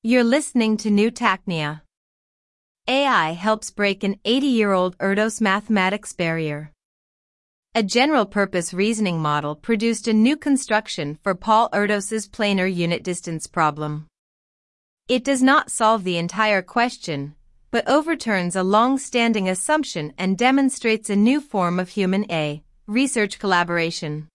You're listening to New Tacnia. AI helps break an 80-year-old Erdos mathematics barrier. A general-purpose reasoning model produced a new construction for Paul Erdos's planar unit distance problem. It does not solve the entire question, but overturns a long-standing assumption and demonstrates a new form of human research collaboration.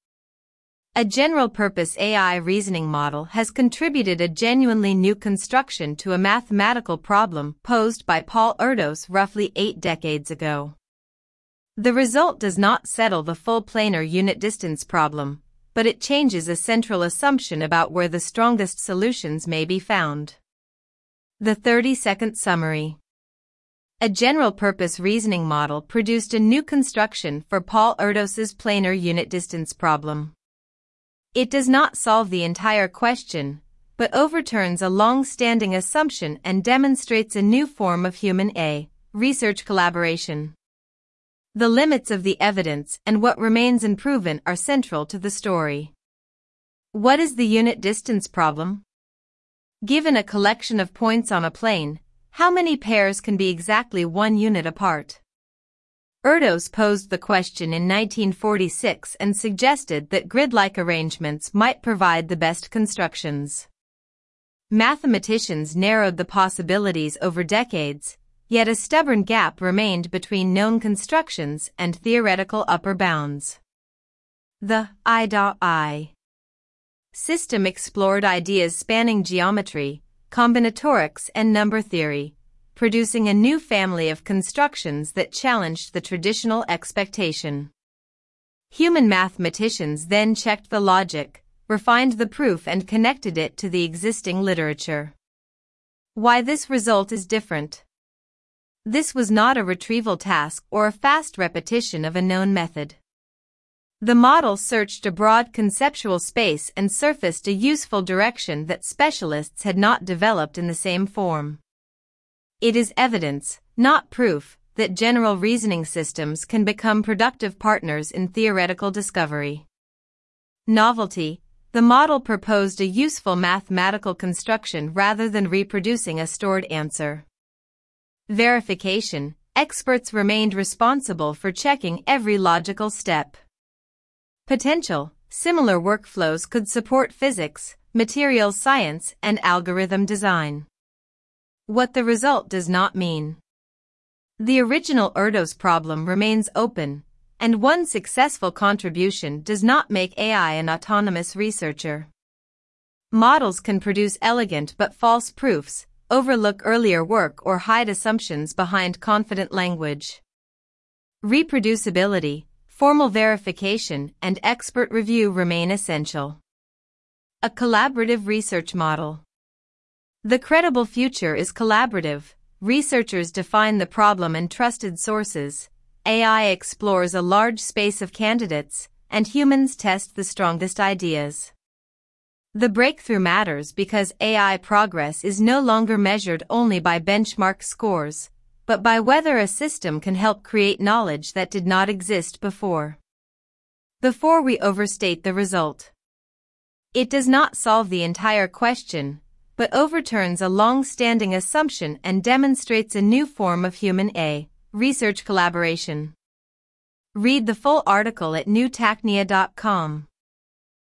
A general-purpose AI reasoning model has contributed a genuinely new construction to a mathematical problem posed by Paul Erdos roughly 8 decades ago. The result does not settle the full planar unit distance problem, but it changes a central assumption about where the strongest solutions may be found. The 30-second summary. A general-purpose reasoning model produced a new construction for Paul Erdos's planar unit distance problem. It does not solve the entire question, but overturns a long-standing assumption and demonstrates a new form of human research collaboration. The limits of the evidence and what remains unproven are central to the story. What is the unit distance problem? Given a collection of points on a plane, how many pairs can be exactly 1 unit apart? Erdos posed the question in 1946 and suggested that grid-like arrangements might provide the best constructions. Mathematicians narrowed the possibilities over decades, yet a stubborn gap remained between known constructions and theoretical upper bounds. The I system explored ideas spanning geometry, combinatorics, and number theory, producing a new family of constructions that challenged the traditional expectation. Human mathematicians then checked the logic, refined the proof, and connected it to the existing literature. Why this result is different? This was not a retrieval task or a fast repetition of a known method. The model searched a broad conceptual space and surfaced a useful direction that specialists had not developed in the same form. It is evidence, not proof, that general reasoning systems can become productive partners in theoretical discovery. Novelty: the model proposed a useful mathematical construction rather than reproducing a stored answer. Verification: experts remained responsible for checking every logical step. Potential: similar workflows could support physics, materials science, and algorithm design. What the result does not mean. The original Erdos problem remains open, and one successful contribution does not make AI an autonomous researcher. Models can produce elegant but false proofs, overlook earlier work, or hide assumptions behind confident language. Reproducibility, formal verification, and expert review remain essential. A collaborative research model. The credible future is collaborative. Researchers define the problem and trusted sources. AI explores a large space of candidates, and humans test the strongest ideas. The breakthrough matters because AI progress is no longer measured only by benchmark scores, but by whether a system can help create knowledge that did not exist before. Before we overstate the result. It does not solve the entire question, but overturns a long-standing assumption and demonstrates a new form of human research collaboration. Read the full article at newtacnia.com.